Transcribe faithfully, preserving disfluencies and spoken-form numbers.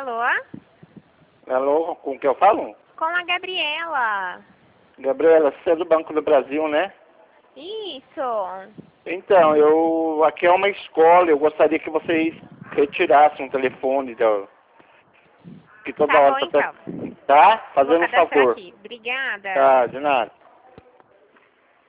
Alô? Alô, com quem eu falo? Com a Gabriela. Gabriela, você é do Banco do Brasil, né? Isso. Então, eu aqui é uma escola, eu gostaria que vocês retirassem um telefone da, que toda Tá hora bom, tá, então. tá Vou fazendo um cadastrar favor. aqui. Obrigada. Tá, de nada.